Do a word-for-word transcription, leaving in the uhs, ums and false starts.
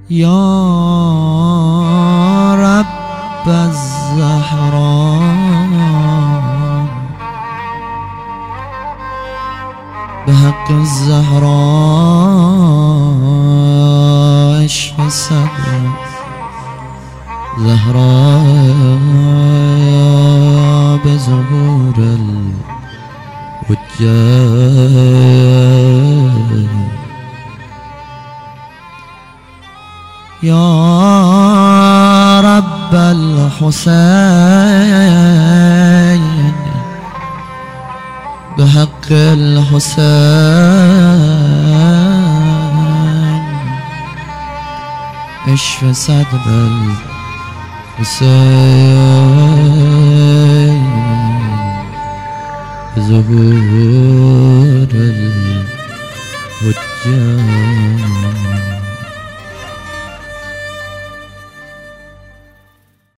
يا رب الزهراء بحق الزهراء اشف صدر زهراء بظهور الوجه يا رب الحسين بحق الحسين اشف صدر الحسين بظهور الوجه